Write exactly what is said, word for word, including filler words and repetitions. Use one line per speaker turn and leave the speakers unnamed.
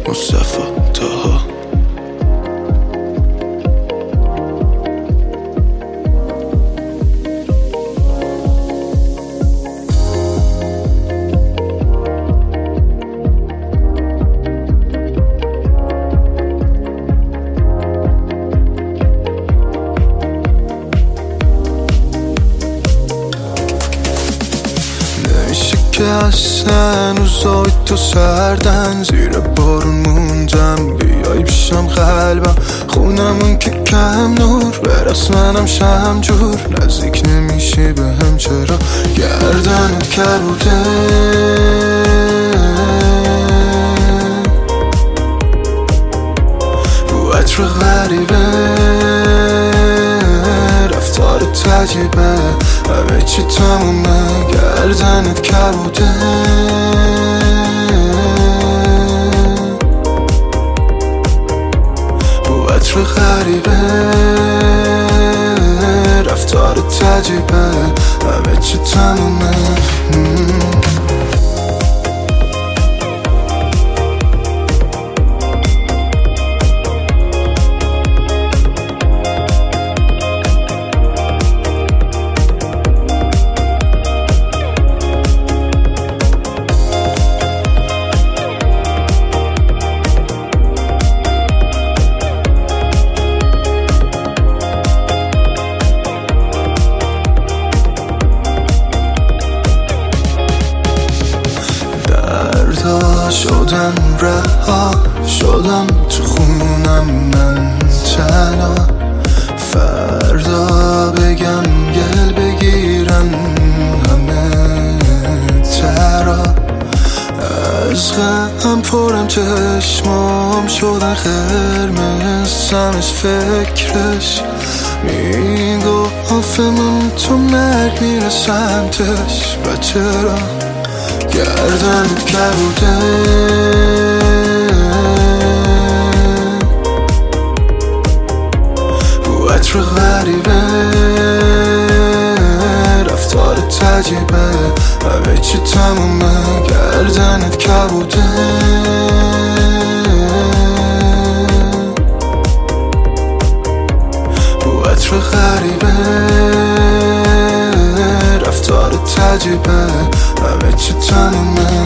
مصطفی تاها. که اصلا روزای تو سردن، زیر بارون موندم بیای پیشم قلبم، خونمون که کم نور برقص منم شم جور، نزدیک نمیشی به هم چرا گردنت کبوده، رو عطر غریبه رفتارت عجیبه، همه چی تمومه گردنت کبوده، رو عطر غریبه رفتارت عجیبه، همه چی تمومه. شدن رها شدم تو خونم من تنها، فردا بگم گل بگیرن همه ترا، از غم پرم چشمام شدن قرمز، سمش فکرش میگو آفمون تو مرگ میره سمتش، و چرا گردنت کبوده، رو عطر غریبه رفتارت عجیبه، همه چی تمومه گردنت کبوده، رو عطر غریبه رفتارت عجیبه، همه چی تمومه.